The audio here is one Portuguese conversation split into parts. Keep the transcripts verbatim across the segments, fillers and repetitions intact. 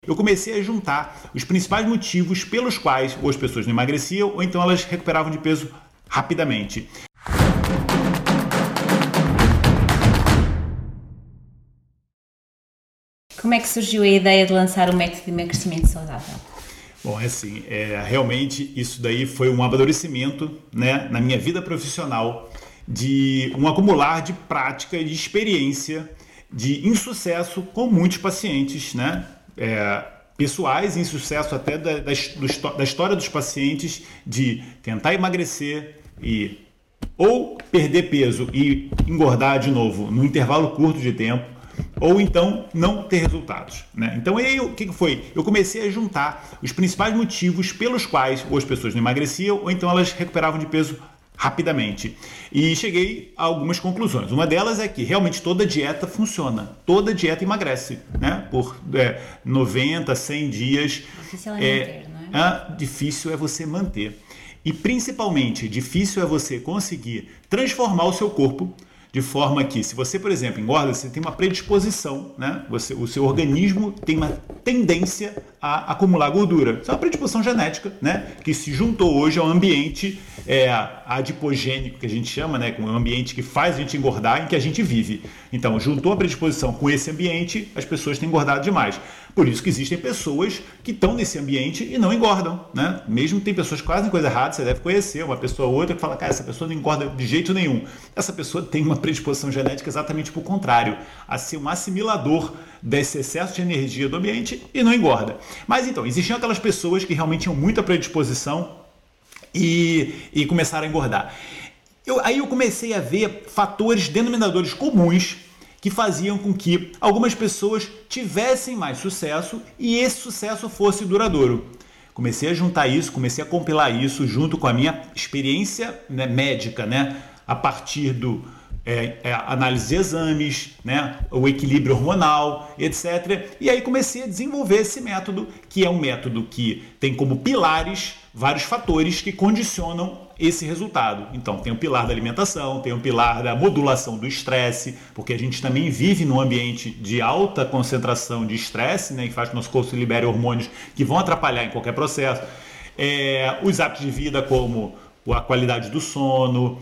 Eu comecei a juntar os principais motivos pelos quais ou as pessoas não emagreciam ou então elas recuperavam de peso rapidamente. Como é que surgiu a ideia de lançar o método de emagrecimento saudável? Bom, é assim, é, realmente isso daí foi um amadurecimento, né, na minha vida profissional, de um acumular de prática e de experiência de insucesso com muitos pacientes, né, é, pessoais, insucesso até da, da, do, da história dos pacientes de tentar emagrecer e ou perder peso e engordar de novo num intervalo curto de tempo, ou então não ter resultados, né? Então aí, o que foi? Eu comecei a juntar os principais motivos pelos quais ou as pessoas não emagreciam ou então elas recuperavam de peso rapidamente. E cheguei a algumas conclusões. Uma delas é que realmente toda dieta funciona, toda dieta emagrece, né? Por é, noventa, cem dias. Difícil é manter, não é? Ah, difícil é você manter. E principalmente, difícil é você conseguir transformar o seu corpo de forma que, se você, por exemplo, engorda, você tem uma predisposição, né? Você, o seu organismo tem uma tendência a acumular gordura. Isso é uma predisposição genética, né? Que se juntou hoje ao ambiente é, adipogênico, que a gente chama, né? Com um ambiente que faz a gente engordar, em que a gente vive. Então, juntou a predisposição com esse ambiente, as pessoas têm engordado demais. Por isso que existem pessoas que estão nesse ambiente e não engordam, né? Mesmo tem pessoas que fazem coisa errada, você deve conhecer uma pessoa ou outra que fala, cara, essa pessoa não engorda de jeito nenhum. Essa pessoa tem uma predisposição genética exatamente para o contrário, a ser um assimilador desse excesso de energia do ambiente e não engorda. Mas então, existiam aquelas pessoas que realmente tinham muita predisposição e, e começaram a engordar. Eu, aí eu comecei a ver fatores denominadores comuns que faziam com que algumas pessoas tivessem mais sucesso e esse sucesso fosse duradouro. Comecei a juntar isso, comecei a compilar isso junto com a minha experiência, né, médica, né, a partir do é, é, análise de exames, né, o equilíbrio hormonal, etcétera. E aí comecei a desenvolver esse método, que é um método que tem como pilares vários fatores que condicionam esse resultado. Então, tem o pilar da alimentação, tem o pilar da modulação do estresse, porque a gente também vive num ambiente de alta concentração de estresse, né, que faz com que o nosso corpo libere hormônios que vão atrapalhar em qualquer processo. É, os hábitos de vida, como a qualidade do sono,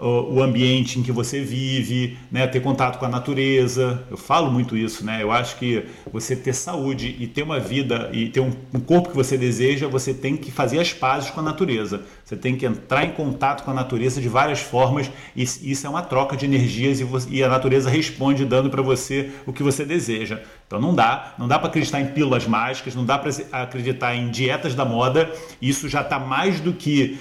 o ambiente em que você vive, né, ter contato com a natureza. Eu falo muito isso, né? Eu acho que você ter saúde e ter uma vida e ter um, um corpo que você deseja, você tem que fazer as pazes com a natureza. Você tem que entrar em contato com a natureza de várias formas e isso é uma troca de energias e, você, e a natureza responde dando para você o que você deseja. Então não dá, não dá para acreditar em pílulas mágicas, não dá para acreditar em dietas da moda. Isso já está mais do que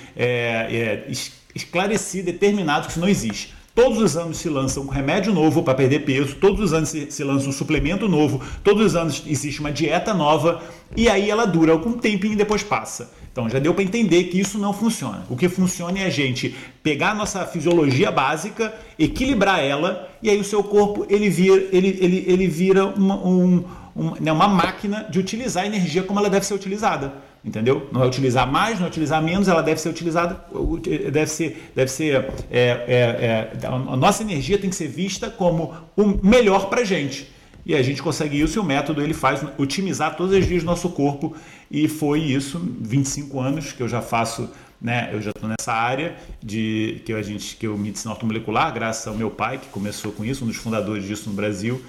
é, é, esclarecido, determinado que isso não existe. Todos os anos se lança um remédio novo para perder peso, todos os anos se, se lança um suplemento novo, todos os anos existe uma dieta nova e aí ela dura algum tempinho e depois passa. Então já deu para entender que isso não funciona. O que funciona é a gente pegar a nossa fisiologia básica, equilibrar ela e aí o seu corpo ele vira, ele, ele, ele vira uma, um, um, né, uma máquina de utilizar a energia como ela deve ser utilizada. Entendeu? Não é utilizar mais, não é utilizar menos, ela deve ser utilizada, deve ser, deve ser é, é, é, a nossa energia tem que ser vista como o melhor para a gente. E a gente consegue isso e o método ele faz otimizar todos os dias do nosso corpo e foi isso, vinte e cinco anos que eu já faço, né? Eu já estou nessa área de que a gente, que eu medicina ortomolecular, graças ao meu pai que começou com isso, um dos fundadores disso no Brasil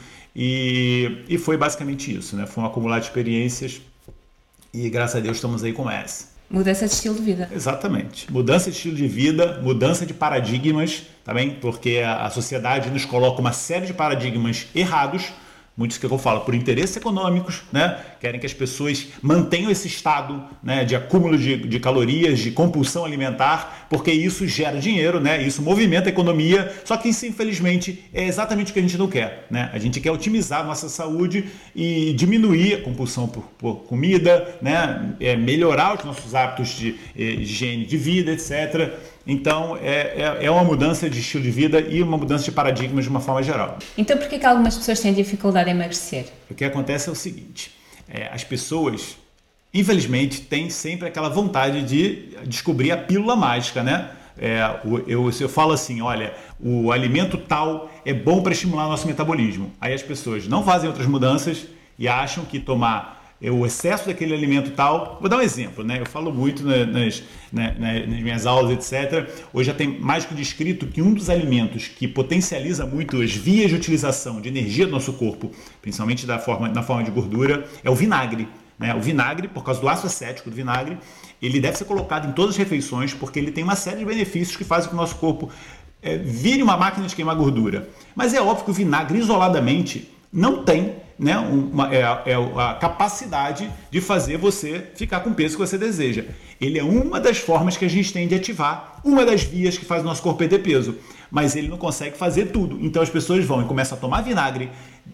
e, e foi basicamente isso, né? Foi um acumular de experiências. E graças a Deus estamos aí com essa. Mudança de estilo de vida. Exatamente. Mudança de estilo de vida, mudança de paradigmas, tá bem? Porque a, a sociedade nos coloca uma série de paradigmas errados, muitos que eu falo por interesses econômicos, né? Querem que as pessoas mantenham esse estado, né, de acúmulo de, de calorias, de compulsão alimentar, porque isso gera dinheiro, né? Isso movimenta a economia, só que isso, infelizmente, é exatamente o que a gente não quer, né? A gente quer otimizar a nossa saúde e diminuir a compulsão por, por comida, né? É, melhorar os nossos hábitos de, de higiene de vida, etcétera. Então, é, é, é uma mudança de estilo de vida e uma mudança de paradigmas de uma forma geral. Então, por que que algumas pessoas têm dificuldade em emagrecer? O que acontece é o seguinte, é, as pessoas, infelizmente, têm sempre aquela vontade de descobrir a pílula mágica, né? É, eu, eu falo assim, olha, o alimento tal é bom para estimular o nosso metabolismo. Aí as pessoas não fazem outras mudanças e acham que tomar o excesso daquele alimento tal. Vou dar um exemplo, né? Eu falo muito nas, nas, nas minhas aulas, etcétera. Hoje já tem mais que descrito que um dos alimentos que potencializa muito as vias de utilização de energia do nosso corpo, principalmente da forma, na forma de gordura, é o vinagre. Né? O vinagre, por causa do ácido acético do vinagre, ele deve ser colocado em todas as refeições porque ele tem uma série de benefícios que fazem com que o nosso corpo é, vire uma máquina de queimar gordura. Mas é óbvio que o vinagre isoladamente não tem, né, uma, é, é a capacidade de fazer você ficar com o peso que você deseja. Ele é uma das formas que a gente tem de ativar, uma das vias que faz o nosso corpo perder peso, mas ele não consegue fazer tudo. Então as pessoas vão e começam a tomar vinagre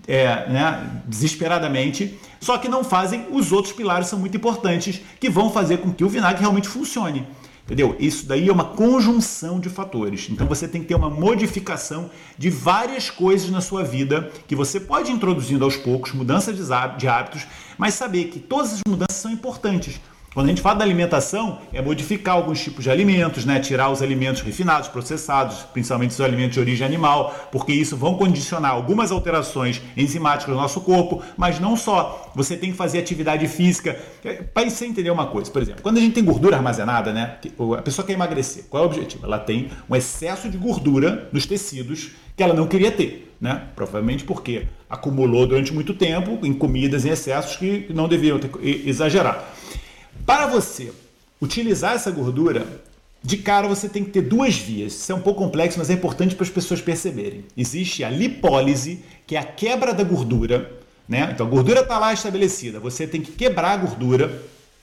é, né, desesperadamente, só que não fazem os outros pilares, são muito importantes, que vão fazer com que o vinagre realmente funcione. Entendeu? Isso daí é uma conjunção de fatores. Então você tem que ter uma modificação de várias coisas na sua vida que você pode ir introduzindo aos poucos, mudanças de hábitos, mas saber que todas as mudanças são importantes. Quando a gente fala da alimentação, é modificar alguns tipos de alimentos, né? Tirar os alimentos refinados, processados, principalmente os alimentos de origem animal, porque isso vão condicionar algumas alterações enzimáticas no nosso corpo, mas não só. Você tem que fazer atividade física. Para você entender uma coisa, por exemplo, quando a gente tem gordura armazenada, né? A pessoa quer emagrecer. Qual é o objetivo? Ela tem um excesso de gordura nos tecidos que ela não queria ter, né? Provavelmente porque acumulou durante muito tempo em comidas em excessos que não deveriam ter exagerado. Para você utilizar essa gordura, de cara você tem que ter duas vias. Isso é um pouco complexo, mas é importante para as pessoas perceberem. Existe a lipólise, que é a quebra da gordura, né? Então a gordura está lá estabelecida, você tem que quebrar a gordura.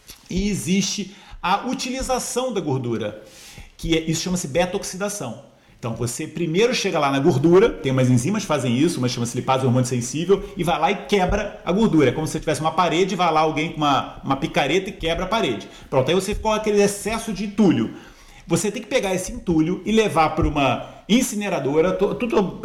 E existe a utilização da gordura, que é, isso chama-se beta-oxidação. Então você primeiro chega lá na gordura, tem umas enzimas que fazem isso, uma chama-se lipase hormônio sensível, e vai lá e quebra a gordura. É como se você tivesse uma parede, vai lá alguém com uma, uma picareta e quebra a parede. Pronto, aí você ficou com aquele excesso de entulho. Você tem que pegar esse entulho e levar para uma incineradora. Tudo,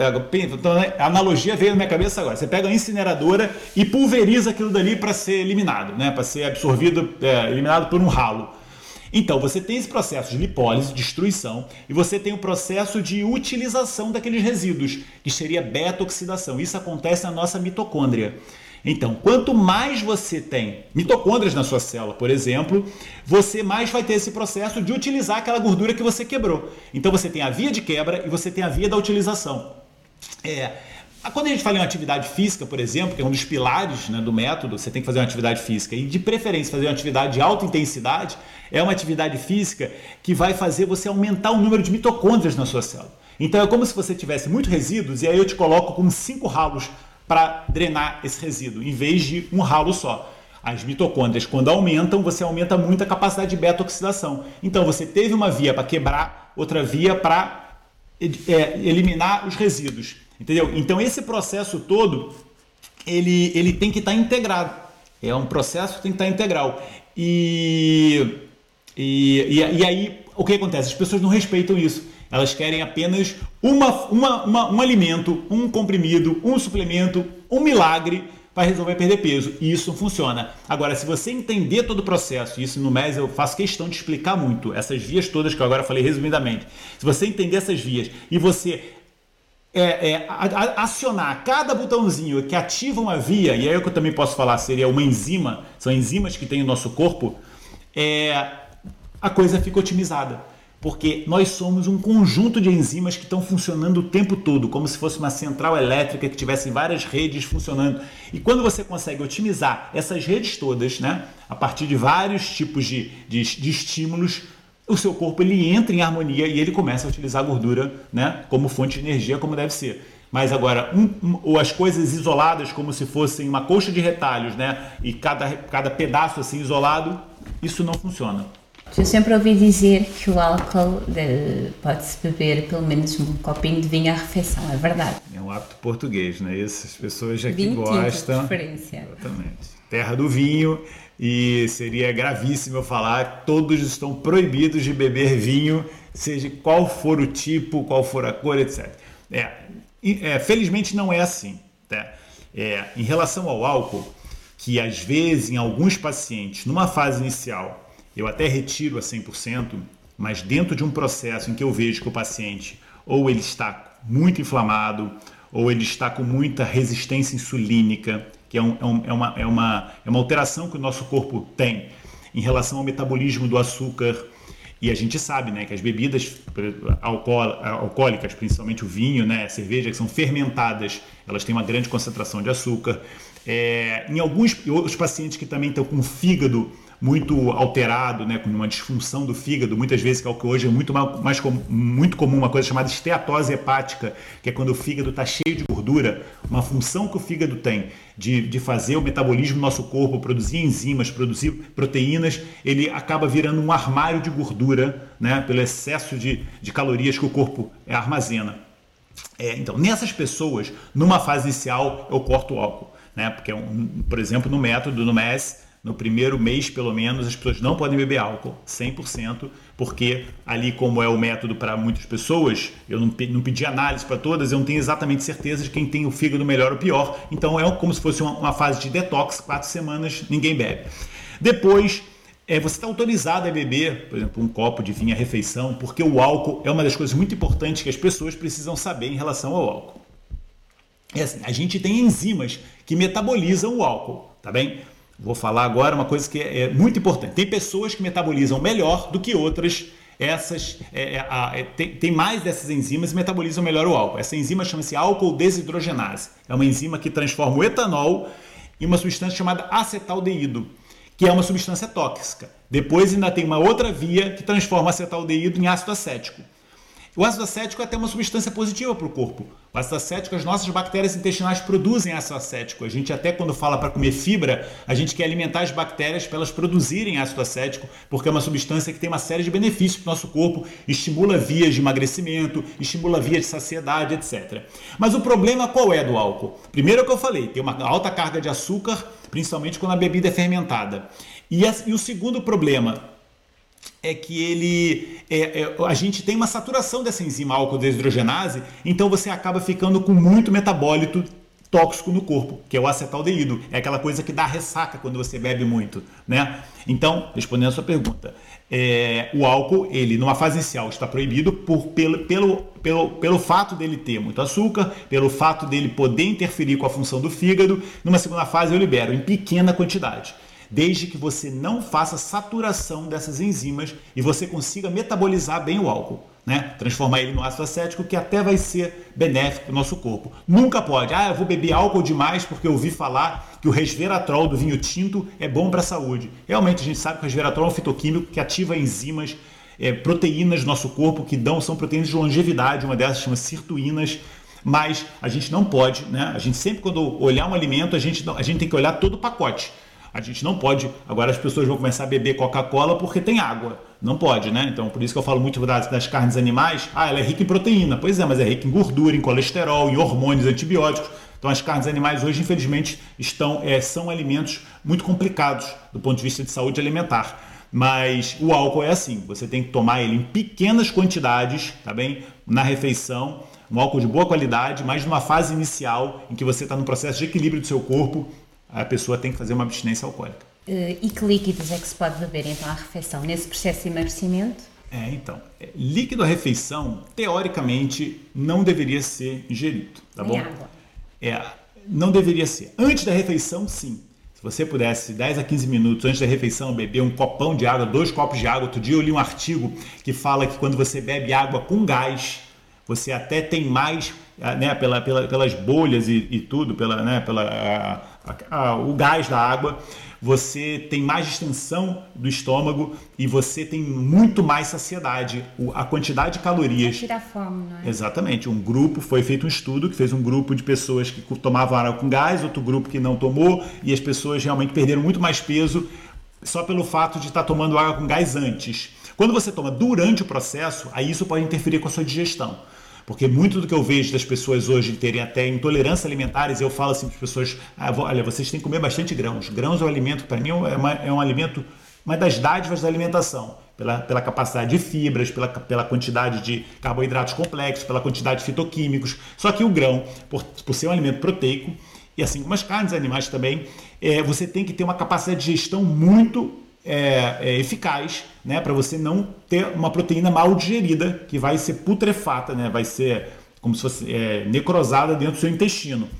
a analogia veio na minha cabeça agora. Você pega a incineradora e pulveriza aquilo dali para ser eliminado, né? Para ser absorvido, é, eliminado por um ralo. Então, você tem esse processo de lipólise, destruição, e você tem o processo de utilização daqueles resíduos, que seria beta-oxidação. Isso acontece na nossa mitocôndria. Então, quanto mais você tem mitocôndrias na sua célula, por exemplo, você mais vai ter esse processo de utilizar aquela gordura que você quebrou. Então, você tem a via de quebra e você tem a via da utilização. É... Quando a gente fala em uma atividade física, por exemplo, que é um dos pilares, né, do método, você tem que fazer uma atividade física e de preferência fazer uma atividade de alta intensidade, é uma atividade física que vai fazer você aumentar o número de mitocôndrias na sua célula. Então é como se você tivesse muitos resíduos e aí eu te coloco com cinco ralos para drenar esse resíduo, em vez de um ralo só. As mitocôndrias, quando aumentam, você aumenta muito a capacidade de beta-oxidação. Então você teve uma via para quebrar, outra via para é, eliminar os resíduos. Entendeu? Então esse processo todo, ele, ele tem que estar integrado. É um processo que tem que estar integral. E, e, e, e aí, o que acontece? As pessoas não respeitam isso. Elas querem apenas uma, uma, uma, um alimento, um comprimido, um suplemento, um milagre para resolver perder peso. E isso funciona. Agora, se você entender todo o processo, e isso no M E S eu faço questão de explicar muito, essas vias todas que eu agora falei resumidamente. Se você entender essas vias e você... É, é, a, a, acionar cada botãozinho que ativa uma via, e aí o que eu também posso falar seria uma enzima, são enzimas que tem no nosso corpo, é, a coisa fica otimizada. Porque nós somos um conjunto de enzimas que estão funcionando o tempo todo, como se fosse uma central elétrica que tivesse várias redes funcionando. E quando você consegue otimizar essas redes todas, né, a partir de vários tipos de, de, de estímulos, o seu corpo ele entra em harmonia e ele começa a utilizar a gordura, né, como fonte de energia, como deve ser. Mas agora, um, um, ou as coisas isoladas, como se fossem uma colcha de retalhos, né, e cada, cada pedaço assim isolado, isso não funciona. Eu sempre ouvi dizer que o álcool pode-se beber pelo menos um copinho de vinho à refeição, é verdade? É um hábito português, né? Essas pessoas já que vinho gostam. De preferência. Exatamente. Terra do vinho. E seria gravíssimo eu falar que todos estão proibidos de beber vinho, seja qual for o tipo, qual for a cor, etcétera. É, é, felizmente não é assim. Tá? É, em relação ao álcool, que às vezes em alguns pacientes, numa fase inicial, eu até retiro a cem por cento, mas dentro de um processo em que eu vejo que o paciente ou ele está muito inflamado, ou ele está com muita resistência insulínica, que é, um, é, um, é, uma, é, uma, é uma alteração que o nosso corpo tem em relação ao metabolismo do açúcar. E a gente sabe, né, que as bebidas alcoólicas, principalmente o vinho, né, a cerveja, que são fermentadas, elas têm uma grande concentração de açúcar. É, em alguns outros pacientes que também estão com o fígado muito alterado, né, com uma disfunção do fígado, muitas vezes, que é o que hoje é muito, mais, muito comum, uma coisa chamada esteatose hepática, que é quando o fígado está cheio de gordura, uma função que o fígado tem de, de fazer o metabolismo do nosso corpo, produzir enzimas, produzir proteínas, ele acaba virando um armário de gordura, né, pelo excesso de, de calorias que o corpo armazena. É, então, nessas pessoas, numa fase inicial, eu corto o álcool, né, porque, um, por exemplo, no método, no M E S, no primeiro mês, pelo menos, as pessoas não podem beber álcool, cem por cento, porque ali, como é o método para muitas pessoas, eu não, não pedi análise para todas, eu não tenho exatamente certeza de quem tem o fígado melhor ou pior, então é como se fosse uma, uma fase de detox, quatro semanas, ninguém bebe. Depois, é, você está autorizado a beber, por exemplo, um copo de vinho à refeição, porque o álcool é uma das coisas muito importantes que as pessoas precisam saber em relação ao álcool. É assim, a gente tem enzimas que metabolizam o álcool, tá bem? Vou falar agora uma coisa que é, é muito importante. Tem pessoas que metabolizam melhor do que outras. Essas é, é, é, tem, tem mais dessas enzimas e metabolizam melhor o álcool. Essa enzima chama-se álcool desidrogenase. É uma enzima que transforma o etanol em uma substância chamada acetaldeído, que é uma substância tóxica. Depois ainda tem uma outra via que transforma acetaldeído em ácido acético. O ácido acético é até uma substância positiva para o corpo. O ácido acético, as nossas bactérias intestinais produzem ácido acético. A gente até, quando fala para comer fibra, a gente quer alimentar as bactérias para elas produzirem ácido acético, porque é uma substância que tem uma série de benefícios para o nosso corpo, estimula vias de emagrecimento, estimula vias de saciedade, etcétera. Mas o problema qual é do álcool? Primeiro é o que eu falei, tem uma alta carga de açúcar, principalmente quando a bebida é fermentada. E, a, e o segundo problema é que ele, é, é, a gente tem uma saturação dessa enzima álcool desidrogenase, então você acaba ficando com muito metabólito tóxico no corpo, que é o acetaldeído. É aquela coisa que dá ressaca quando você bebe muito, né? Então, respondendo a sua pergunta, é, o álcool, ele numa fase inicial está proibido por, pelo, pelo, pelo, pelo fato dele ter muito açúcar, pelo fato dele poder interferir com a função do fígado. Numa segunda fase eu libero em pequena quantidade, desde que você não faça saturação dessas enzimas e você consiga metabolizar bem o álcool, né? Transformar ele no ácido acético, que até vai ser benéfico para o nosso corpo. Nunca pode, ah, eu vou beber álcool demais porque eu ouvi falar que o resveratrol do vinho tinto é bom para a saúde. Realmente a gente sabe que o resveratrol é um fitoquímico que ativa enzimas, é, proteínas do nosso corpo que dão, são proteínas de longevidade, uma dessas chama sirtuínas, mas a gente não pode, né? A gente sempre, quando olhar um alimento, a gente, a gente tem que olhar todo o pacote. A gente não pode, agora as pessoas vão começar a beber Coca-Cola porque tem água. Não pode, né? Então, por isso que eu falo muito das, das carnes animais. Ah, ela é rica em proteína. Pois é, mas é rica em gordura, em colesterol, em hormônios, antibióticos. Então, as carnes animais hoje, infelizmente, estão, é, são alimentos muito complicados do ponto de vista de saúde alimentar. Mas o álcool é assim, você tem que tomar ele em pequenas quantidades, tá bem? Na refeição, um álcool de boa qualidade, mas numa fase inicial em que você está no processo de equilíbrio do seu corpo, a pessoa tem que fazer uma abstinência alcoólica. Uh, e que líquidos é que se pode beber então à refeição, nesse processo de emagrecimento? É, então, é, líquido à refeição, teoricamente, não deveria ser ingerido, tá bom? Nem água. É, não deveria ser. Antes da refeição, sim. Se você pudesse, dez a quinze minutos antes da refeição, beber um copão de água, dois copos de água. Outro dia eu li um artigo que fala que quando você bebe água com gás, você até tem mais, né, pela, pela, pelas bolhas e, e tudo, pela, né, pela, a, a, a, o gás da água, você tem mais distensão do estômago e você tem muito mais saciedade. O, a quantidade de calorias... Vai tirar fome, não é? Exatamente. Um grupo, foi feito um estudo que fez um grupo de pessoas que tomavam água com gás, outro grupo que não tomou, e as pessoas realmente perderam muito mais peso só pelo fato de estar tomando água com gás antes. Quando você toma durante o processo, aí isso pode interferir com a sua digestão. Porque muito do que eu vejo das pessoas hoje terem até intolerância alimentares, eu falo assim para as pessoas, ah, olha, vocês têm que comer bastante grãos. Grãos é um alimento, para mim, é, uma, é um alimento, uma das dádivas da alimentação. Pela, pela capacidade de fibras, pela, pela quantidade de carboidratos complexos, pela quantidade de fitoquímicos. Só que o grão, por, por ser um alimento proteico, e assim como as carnes animais também, é, você tem que ter uma capacidade de digestão muito É, é, eficaz, né, para você não ter uma proteína mal digerida que vai ser putrefata, né, vai ser como se fosse é, necrosada dentro do seu intestino.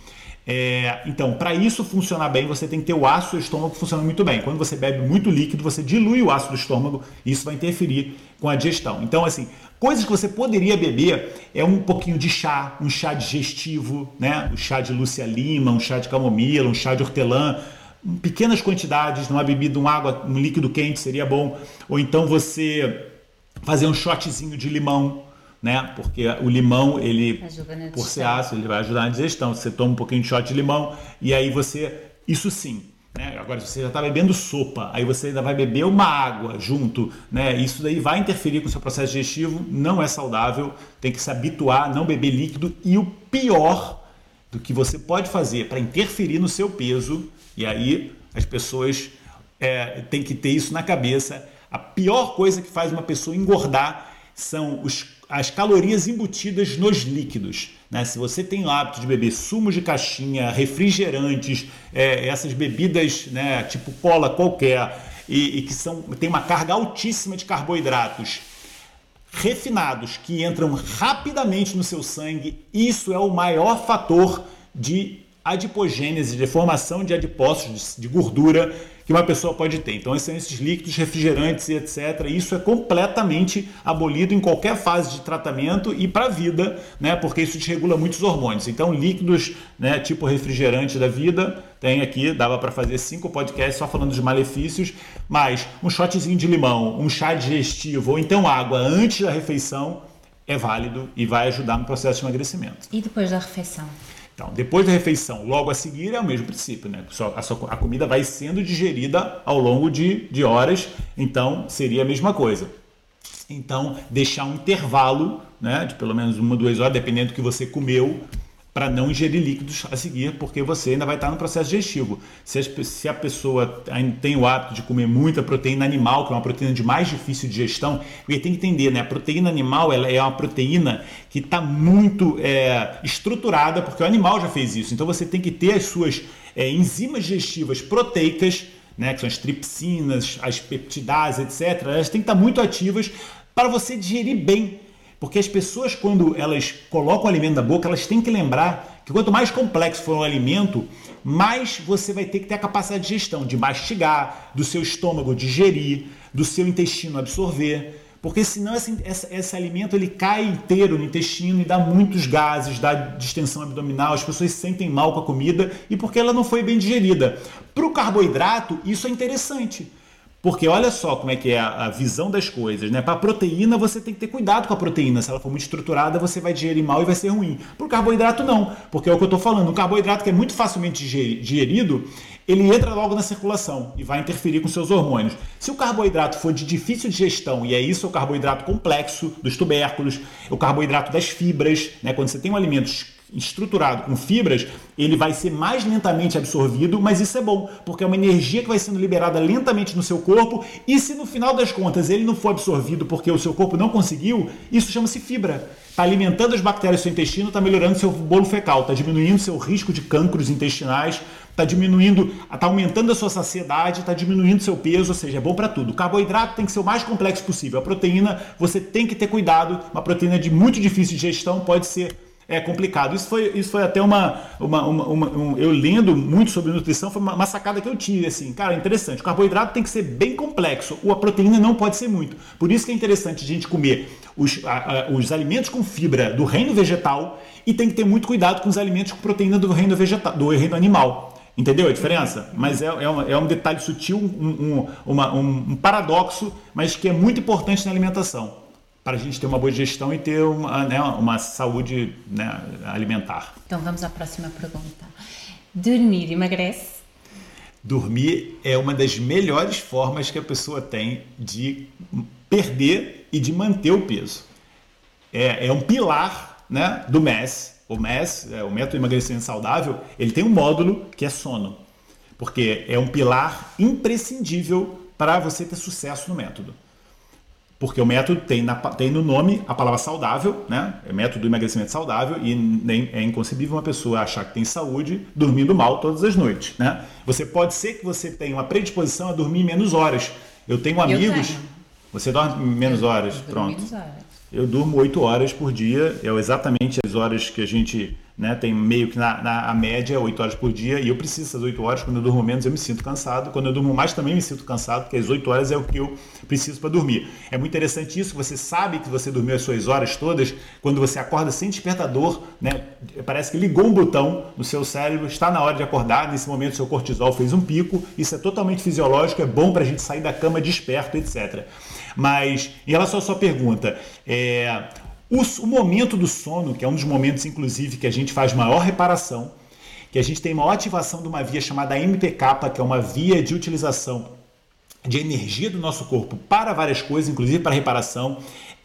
É, então, para isso funcionar bem, você tem que ter o ácido do estômago funcionando muito bem. Quando você bebe muito líquido, você dilui o ácido do estômago e isso vai interferir com a digestão. Então, assim, coisas que você poderia beber é um pouquinho de chá, um chá digestivo, né? O chá de Lúcia Lima, um chá de camomila, um chá de hortelã, em pequenas quantidades, numa bebida, uma água, um líquido quente seria bom. Ou então você fazer um shotzinho de limão, né? Porque o limão, ele, por ser ácido, ele vai ajudar na digestão. Você toma um pouquinho de shot de limão e aí você, isso sim, né? Agora você já está bebendo sopa, aí você ainda vai beber uma água junto, né? Isso daí vai interferir com o seu processo digestivo, não é saudável, tem que se habituar a não beber líquido. E o pior do que você pode fazer para interferir no seu peso, e aí as pessoas é, têm que ter isso na cabeça, a pior coisa que faz uma pessoa engordar são os, as calorias embutidas nos líquidos, né? Se você tem o hábito de beber sumo de caixinha, refrigerantes, é, essas bebidas, né, tipo cola qualquer, e, e que são, tem uma carga altíssima de carboidratos refinados que entram rapidamente no seu sangue, isso é o maior fator de adipogênese, de formação de adipócitos, de, de gordura que uma pessoa pode ter. Então, esses são esses líquidos, refrigerantes e etcétera. Isso é completamente abolido em qualquer fase de tratamento e para a vida, né? Porque isso desregula muitos hormônios. Então, líquidos, né, tipo refrigerante da vida, tem aqui, dava para fazer cinco podcasts só falando dos malefícios, mas um shotzinho de limão, um chá digestivo ou então água antes da refeição é válido e vai ajudar no processo de emagrecimento. E depois da refeição? Então, depois da refeição, logo a seguir, é o mesmo princípio, né? A, sua, a comida vai sendo digerida ao longo de, de horas, então seria a mesma coisa. Então, deixar um intervalo, né, de pelo menos uma, duas horas, dependendo do que você comeu, para não ingerir líquidos a seguir, porque você ainda vai estar no processo digestivo. Se, as, se a pessoa tem o hábito de comer muita proteína animal, que é uma proteína de mais difícil digestão, porque tem que entender, né? A proteína animal ela é uma proteína que está muito é, estruturada, porque o animal já fez isso. Então você tem que ter as suas é, enzimas digestivas proteicas, né, que são as tripsinas, as peptidases, etcétera. Elas têm que estar muito ativas para você digerir bem. Porque as pessoas, quando elas colocam o alimento na boca, elas têm que lembrar que quanto mais complexo for o alimento, mais você vai ter que ter a capacidade de digestão, de mastigar, do seu estômago digerir, do seu intestino absorver. Porque senão esse, esse, esse alimento ele cai inteiro no intestino e dá muitos gases, dá distensão abdominal, as pessoas se sentem mal com a comida e porque ela não foi bem digerida. Para o carboidrato, isso é interessante. Porque olha só como é que é a, a visão das coisas, né? Para a proteína, você tem que ter cuidado com a proteína. Se ela for muito estruturada, você vai digerir mal e vai ser ruim. Para o carboidrato, não. Porque é o que eu estou falando. O carboidrato, que é muito facilmente digerido, ele entra logo na circulação e vai interferir com seus hormônios. Se o carboidrato for de difícil digestão, e é isso o carboidrato complexo dos tubérculos, o carboidrato das fibras, né? Quando você tem um alimento estruturado com fibras, ele vai ser mais lentamente absorvido, mas isso é bom, porque é uma energia que vai sendo liberada lentamente no seu corpo, e se no final das contas ele não for absorvido porque o seu corpo não conseguiu, isso chama-se fibra. Está alimentando as bactérias do seu intestino, está melhorando seu bolo fecal, está diminuindo seu risco de cânceres intestinais, está diminuindo, está aumentando a sua saciedade, está diminuindo seu peso, ou seja, é bom para tudo. O carboidrato tem que ser o mais complexo possível. A proteína, você tem que ter cuidado, uma proteína de muito difícil de digestão pode ser É complicado. Isso foi, isso foi até uma, uma, uma, uma um, eu lendo muito sobre nutrição, foi uma, uma sacada que eu tive, assim, cara, interessante. O carboidrato tem que ser bem complexo, ou a proteína não pode ser muito. Por isso que é interessante a gente comer os, a, a, os alimentos com fibra do reino vegetal e tem que ter muito cuidado com os alimentos com proteína do reino vegetal, do reino animal. Entendeu a diferença? Mas é, é, um, é um detalhe sutil, um, um, uma, um, um paradoxo, mas que é muito importante na alimentação, para a gente ter uma boa digestão e ter uma, né, uma saúde, né, alimentar. Então vamos à próxima pergunta. Dormir emagrece? Dormir é uma das melhores formas que a pessoa tem de perder e de manter o peso. É, é um pilar, né, do M E S. O M E S, é, o Método de Emagrecimento Saudável, ele tem um módulo que é sono, porque é um pilar imprescindível para você ter sucesso no método. Porque o método tem, na, tem no nome a palavra saudável, né? É método do emagrecimento saudável, e nem, é inconcebível uma pessoa achar que tem saúde dormindo mal todas as noites, né? Você pode ser que você tenha uma predisposição a dormir menos horas. Eu tenho amigos... Eu tenho. Você dorme menos horas? Eu Pronto. Menos horas. Eu durmo oito horas por dia, é exatamente as horas que a gente, né? Tem meio que na, na a média oito horas por dia, e eu preciso dessas oito horas. Quando eu durmo menos eu me sinto cansado, quando eu durmo mais também me sinto cansado, porque as oito horas é o que eu preciso para dormir. É muito interessante isso, você sabe que você dormiu as suas horas todas, quando você acorda sem despertador, né? Parece que ligou um botão no seu cérebro, está na hora de acordar, nesse momento seu cortisol fez um pico, isso é totalmente fisiológico, é bom para a gente sair da cama desperto, etcétera. Mas, em relação à sua pergunta, é... O, o momento do sono, que é um dos momentos, inclusive, que a gente faz maior reparação, que a gente tem maior ativação de uma via chamada M P K, que é uma via de utilização de energia do nosso corpo para várias coisas, inclusive para reparação,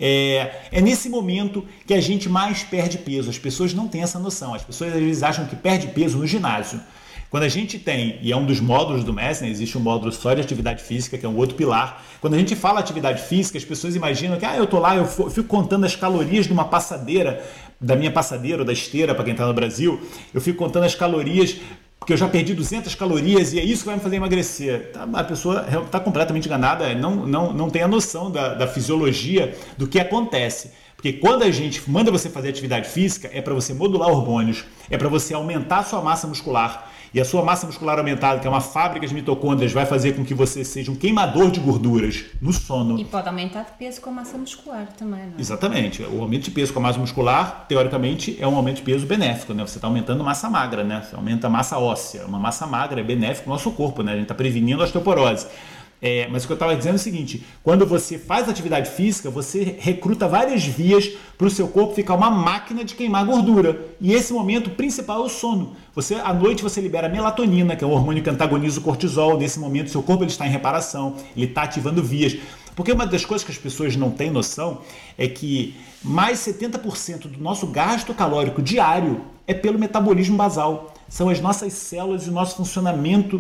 é, é nesse momento que a gente mais perde peso. As pessoas não têm essa noção, as pessoas às vezes acham que perde peso no ginásio. Quando a gente tem, e é um dos módulos do M E S, né, existe um módulo só de atividade física, que é um outro pilar. Quando a gente fala atividade física, as pessoas imaginam que ah, eu tô lá, eu fico contando as calorias de uma passadeira, da minha passadeira ou da esteira, para quem está no Brasil, eu fico contando as calorias, porque eu já perdi duzentas calorias e é isso que vai me fazer emagrecer. A pessoa está completamente enganada, não, não, não tem a noção da, da fisiologia do que acontece. Porque quando a gente manda você fazer atividade física, é para você modular hormônios, é para você aumentar a sua massa muscular. E a sua massa muscular aumentada, que é uma fábrica de mitocôndrias, vai fazer com que você seja um queimador de gorduras no sono. E pode aumentar de peso com a massa muscular também, não é? Exatamente. O aumento de peso com a massa muscular, teoricamente, é um aumento de peso benéfico, né? Você está aumentando massa magra, né? Você aumenta a massa óssea. Uma massa magra é benéfico no nosso corpo, né? A gente está prevenindo a osteoporose. É, mas o que eu estava dizendo é o seguinte, quando você faz atividade física, você recruta várias vias para o seu corpo ficar uma máquina de queimar gordura. E esse momento principal é o sono. Você, à noite você libera melatonina, que é um hormônio que antagoniza o cortisol. Nesse momento, seu corpo ele está em reparação, ele está ativando vias. Porque uma das coisas que as pessoas não têm noção é que mais setenta por cento do nosso gasto calórico diário é pelo metabolismo basal. São as nossas células e o nosso funcionamento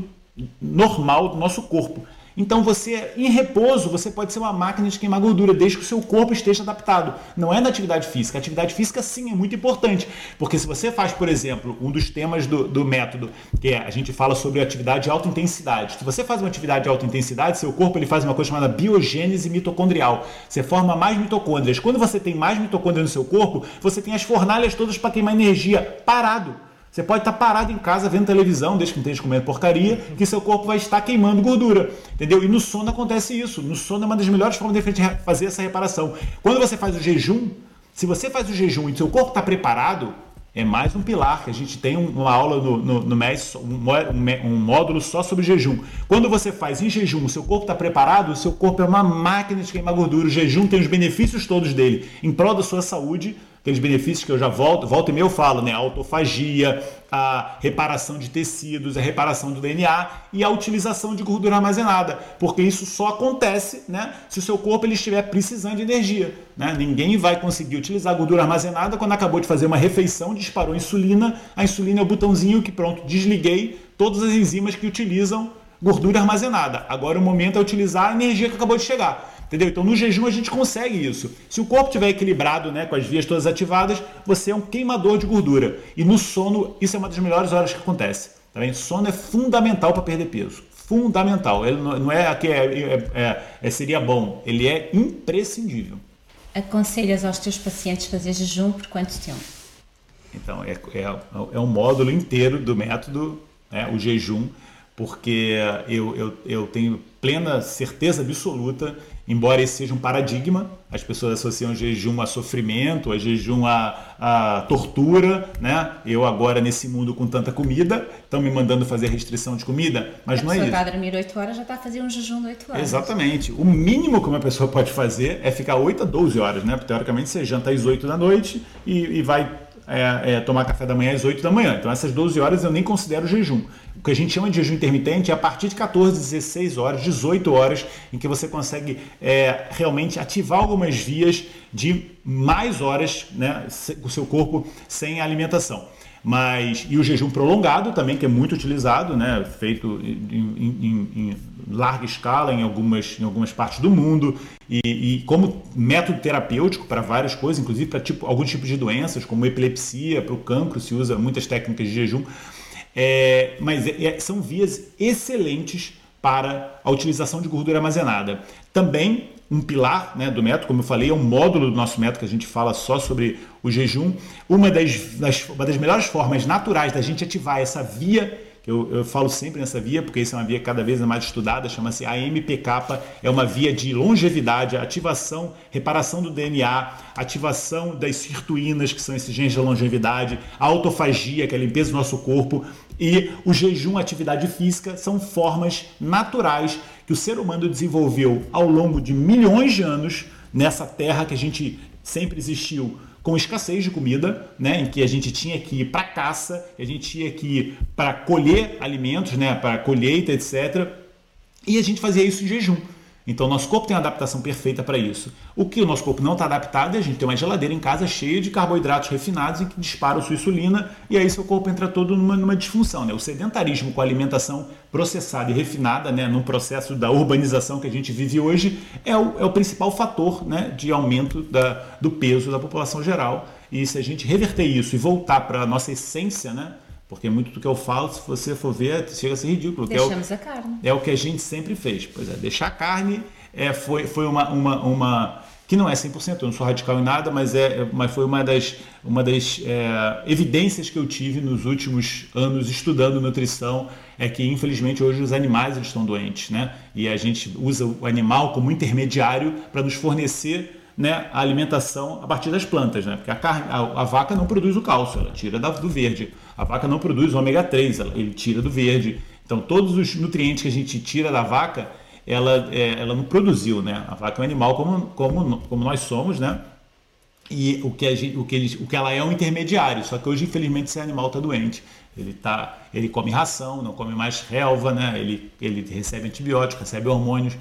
normal do nosso corpo. Então você, em repouso, você pode ser uma máquina de queimar gordura, desde que o seu corpo esteja adaptado. Não é na atividade física. A atividade física, sim, é muito importante. Porque se você faz, por exemplo, um dos temas do, do método, que é, a gente fala sobre atividade de alta intensidade. Se você faz uma atividade de alta intensidade, seu corpo ele faz uma coisa chamada biogênese mitocondrial. Você forma mais mitocôndrias. Quando você tem mais mitocôndrias no seu corpo, você tem as fornalhas todas para queimar energia parado. Você pode estar parado em casa vendo televisão, desde que não esteja comendo porcaria, que seu corpo vai estar queimando gordura, entendeu? E no sono acontece isso. No sono é uma das melhores formas de fazer essa reparação. Quando você faz o jejum, se você faz o jejum e seu corpo está preparado, é mais um pilar, que a gente tem uma aula no, no, no M E S, um, um módulo só sobre jejum. Quando você faz em jejum, o seu corpo está preparado, o seu corpo é uma máquina de queimar gordura. O jejum tem os benefícios todos dele em prol da sua saúde, aqueles benefícios que eu já volto, volto e meio eu falo, né? A autofagia, a reparação de tecidos, a reparação do D N A e a utilização de gordura armazenada, porque isso só acontece, né, se o seu corpo ele estiver precisando de energia, né? Ninguém vai conseguir utilizar a gordura armazenada quando acabou de fazer uma refeição, disparou a insulina, a insulina é o botãozinho que pronto, desliguei todas as enzimas que utilizam gordura armazenada. Agora o momento é utilizar a energia que acabou de chegar. Entendeu? Então no jejum a gente consegue isso. Se o corpo estiver equilibrado, né, com as vias todas ativadas, você é um queimador de gordura. E no sono, isso é uma das melhores horas que acontece. Tá bem? Sono é fundamental para perder peso. Fundamental. Ele não é que é, é, é, é, seria bom, ele é imprescindível. Aconselhas aos teus pacientes fazer jejum por quanto tempo? Então, é, é, é um módulo inteiro do método, né, o jejum, porque eu, eu, eu tenho plena certeza absoluta, embora esse seja um paradigma, as pessoas associam jejum a sofrimento, a jejum a, a tortura, né? Eu agora nesse mundo com tanta comida, estão me mandando fazer restrição de comida, mas não é isso. A pessoa está a dormir oito horas, já está a fazer um jejum de oito horas. Exatamente. O mínimo que uma pessoa pode fazer é ficar oito a doze horas, né? Porque, teoricamente você janta às oito da noite e, e vai é, é, tomar café da manhã às oito da manhã. Então essas doze horas eu nem considero jejum. O que a gente chama de jejum intermitente é a partir de quatorze, dezesseis horas, dezoito horas, em que você consegue é, realmente ativar algumas vias de mais horas, né, com o seu corpo sem alimentação. Mas, e o jejum prolongado também, que é muito utilizado, né, feito em, em, em larga escala em algumas, em algumas partes do mundo e, e como método terapêutico para várias coisas, inclusive para tipo, alguns tipos de doenças, como epilepsia, para o cancro, se usa muitas técnicas de jejum. É, mas é, são vias excelentes para a utilização de gordura armazenada. Também um pilar, né, do método, como eu falei, é um módulo do nosso método que a gente fala só sobre o jejum. Uma das, das, uma das melhores formas naturais da gente ativar essa via, que eu, eu falo sempre nessa via, porque isso é uma via cada vez mais estudada, chama-se A M P K, é uma via de longevidade, ativação, reparação do D N A, ativação das sirtuínas, que são esses genes da longevidade, a autofagia, que é a limpeza do nosso corpo, e o jejum, atividade física, são formas naturais que o ser humano desenvolveu ao longo de milhões de anos nessa terra que a gente sempre existiu com escassez de comida, né, em que a gente tinha que ir para caça, a gente tinha que ir para colher alimentos, né, para colheita, etcétera. E a gente fazia isso em jejum. Então, nosso corpo tem uma adaptação perfeita para isso. O que o nosso corpo não está adaptado é a gente ter uma geladeira em casa cheia de carboidratos refinados e que dispara a sua insulina, e aí seu corpo entra todo numa, numa disfunção, né? O sedentarismo com a alimentação processada e refinada, né, no processo da urbanização que a gente vive hoje, é o, é o principal fator, né, de aumento da, do peso da população geral. E se a gente reverter isso e voltar para a nossa essência, né? Porque muito do que eu falo, se você for ver, chega a ser ridículo. Deixamos é o, a carne. É o que a gente sempre fez. Pois é, deixar a carne é, foi, foi uma, uma, uma... que não é cem por cento, eu não sou radical em nada, mas, é, mas foi uma das, uma das é, evidências que eu tive nos últimos anos estudando nutrição, é que infelizmente hoje os animais eles estão doentes, né? E a gente usa o animal como intermediário para nos fornecer, né, a alimentação a partir das plantas, né? Porque a, carne, a, a vaca não produz o cálcio, ela tira da, do verde. A vaca não produz o ômega três, ela, ele tira do verde. Então todos os nutrientes que a gente tira da vaca, ela, é, ela não produziu, né? A vaca é um animal como, como, como nós somos, né? E o que, a gente, o, que ele, o que ela é um intermediário, só que hoje infelizmente esse animal está doente. Ele, tá, ele come ração, não come mais relva, né? Ele, ele recebe antibióticos, recebe hormônios.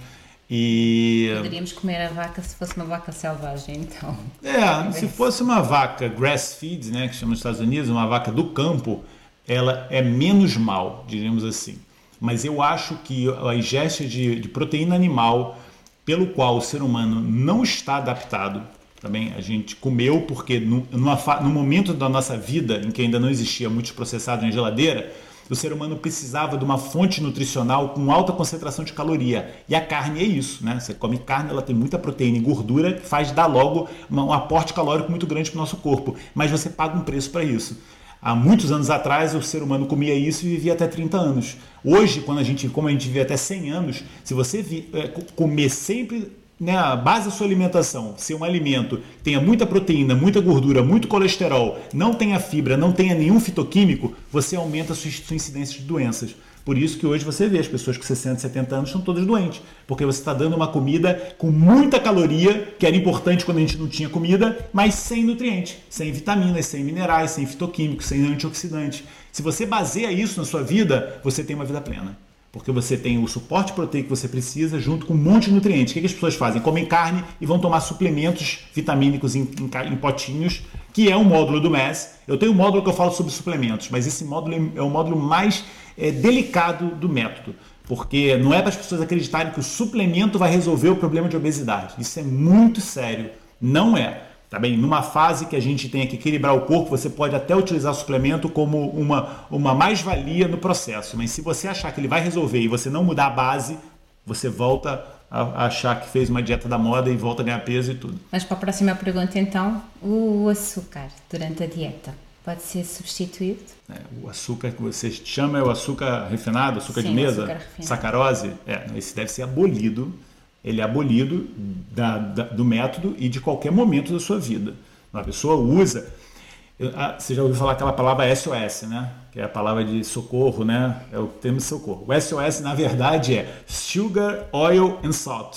E... Poderíamos comer a vaca se fosse uma vaca selvagem, então. É, se fosse uma vaca grass-feed, né, que chama nos Estados Unidos, uma vaca do campo, ela é menos mal, diríamos assim. Mas eu acho que a ingesta de, de proteína animal, pelo qual o ser humano não está adaptado, também a gente comeu porque no, numa, no momento da nossa vida, em que ainda não existia muitos processados na geladeira, o ser humano precisava de uma fonte nutricional com alta concentração de caloria. E a carne é isso, né? Você come carne, ela tem muita proteína e gordura, que faz dar logo um aporte calórico muito grande para o nosso corpo. Mas você paga um preço para isso. Há muitos anos atrás, o ser humano comia isso e vivia até trinta anos. Hoje, quando a gente, como a gente vive até cem anos, se você vi, é, comer sempre... Né, a base da sua alimentação ser um alimento que tenha muita proteína, muita gordura, muito colesterol, não tenha fibra, não tenha nenhum fitoquímico, você aumenta a sua, sua incidência de doenças. Por isso que hoje você vê as pessoas com sessenta, setenta anos são todas doentes, porque você está dando uma comida com muita caloria, que era importante quando a gente não tinha comida, mas sem nutrientes, sem vitaminas, sem minerais, sem fitoquímicos, sem antioxidantes. Se você baseia isso na sua vida, você tem uma vida plena. Porque você tem o suporte proteico que você precisa junto com um monte de nutrientes. O que, que as pessoas fazem? Comem carne e vão tomar suplementos vitamínicos em, em, em potinhos, que é um módulo do M E S. Eu tenho um módulo que eu falo sobre suplementos, mas esse módulo é o módulo mais é, delicado do método. Porque não é para as pessoas acreditarem que o suplemento vai resolver o problema de obesidade. Isso é muito sério. Não é. Tá bem? Numa fase que a gente tem que equilibrar o corpo, você pode até utilizar o suplemento como uma, uma mais-valia no processo. Mas se você achar que ele vai resolver e você não mudar a base, você volta a achar que fez uma dieta da moda e volta a ganhar peso e tudo. Mas para a próxima pergunta, então, o açúcar durante a dieta pode ser substituído? É, o açúcar que você chama é o açúcar refinado, açúcar Sim, de mesa, açúcar refinado. sacarose. É, esse deve ser abolido. Ele é abolido da, da, do método e de qualquer momento da sua vida. Uma pessoa usa... Você já ouviu falar aquela palavra S O S, né? Que é a palavra de socorro, né? É o termo de socorro. O S O S, na verdade, é Sugar, Oil and Salt.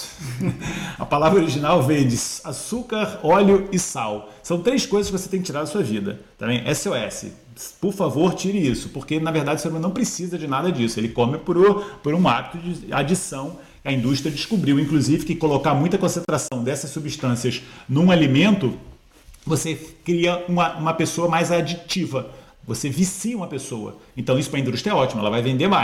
A palavra original vem de açúcar, óleo e sal. São três coisas que você tem que tirar da sua vida. Tá bem? S O S. Por favor, tire isso. Porque, na verdade, o ser humano não precisa de nada disso. Ele come por, por um hábito de adição. A indústria descobriu, inclusive, que colocar muita concentração dessas substâncias num alimento, você cria uma, uma pessoa mais aditiva. Você vicia uma pessoa. Então, isso para a indústria é ótimo, ela vai vender mais.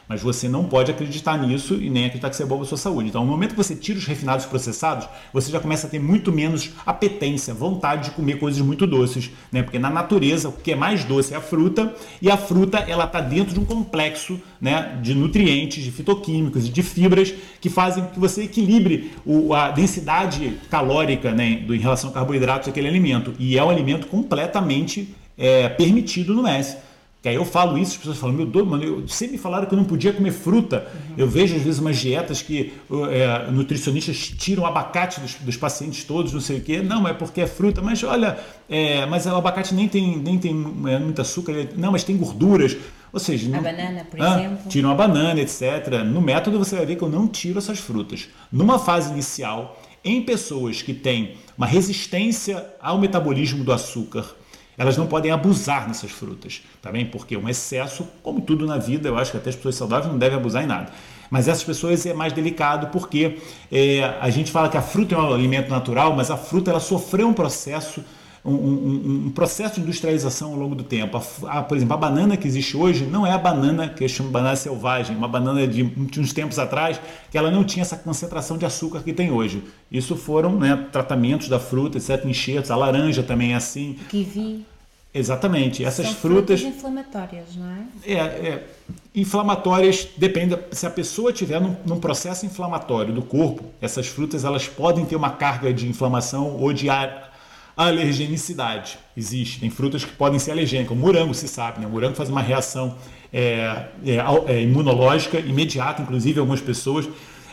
Mas você não pode acreditar nisso e nem acreditar que isso é bom para a sua saúde. Então, no momento que você tira os refinados e processados, você já começa a ter muito menos apetência, vontade de comer coisas muito doces, né? Porque na natureza, o que é mais doce é a fruta, e a fruta ela está dentro de um complexo, né, de nutrientes, de fitoquímicos e de fibras que fazem com que você equilibre o, a densidade calórica, né, do, em relação a carboidratos daquele alimento. E é um alimento completamente é, permitido no M E S. Que aí eu falo isso, as pessoas falam, meu Deus, mano, eu, sempre me falaram que eu não podia comer fruta. Uhum. Eu vejo às vezes umas dietas que é, nutricionistas tiram o abacate dos, dos pacientes todos, não sei o quê. Não, é porque é fruta. Mas olha, é, mas o abacate nem tem, nem tem é, muito açúcar. Não, mas tem gorduras. Ou seja, a não, banana, por ah, exemplo. Tiram a banana, etcétera. No método você vai ver que eu não tiro essas frutas. Numa fase inicial, em pessoas que têm uma resistência ao metabolismo do açúcar, elas não podem abusar nessas frutas, tá bem? Porque um excesso, como tudo na vida, eu acho que até as pessoas saudáveis não devem abusar em nada. Mas essas pessoas é mais delicado porque é, a gente fala que a fruta é um alimento natural, mas a fruta ela sofreu um processo, um, um, um processo de industrialização ao longo do tempo. A, a, por exemplo, a banana que existe hoje não é a banana que eu chamo de banana selvagem, uma banana de, de uns tempos atrás que ela não tinha essa concentração de açúcar que tem hoje. Isso foram, né, tratamentos da fruta, etcétera, enxertos. A laranja também é assim. Kiwi. Exatamente. Essas São frutas, frutas inflamatórias, não é? É, é, inflamatórias, depende, se a pessoa estiver num, num processo inflamatório do corpo, essas frutas elas podem ter uma carga de inflamação ou de a, alergenicidade. Existe, tem frutas que podem ser alergênicas. O morango se sabe, né? O morango faz uma reação é, é, é, imunológica imediata, inclusive em algumas pessoas,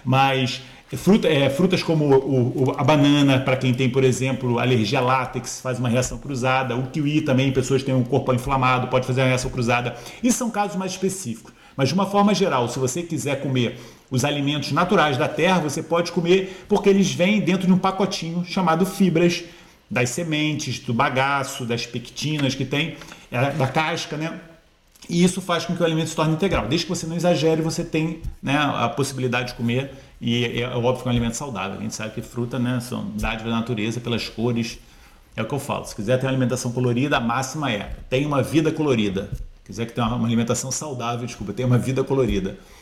mas Fruta, é, frutas como o, o, a banana, para quem tem, por exemplo, alergia a látex, faz uma reação cruzada. O kiwi também, pessoas que têm um corpo inflamado, pode fazer uma reação cruzada. Isso são casos mais específicos. Mas de uma forma geral, se você quiser comer os alimentos naturais da terra, você pode comer porque eles vêm dentro de um pacotinho chamado fibras das sementes, do bagaço, das pectinas que tem, é, da casca, né? E isso faz com que o alimento se torne integral. Desde que você não exagere, você tem, né, a possibilidade de comer. E é óbvio que é um alimento saudável. A gente sabe que fruta, né, são dádivas da natureza pelas cores. É o que eu falo. Se quiser ter uma alimentação colorida, a máxima é: tenha uma vida colorida. Se quiser que tenha uma alimentação saudável, desculpa, tenha uma vida colorida.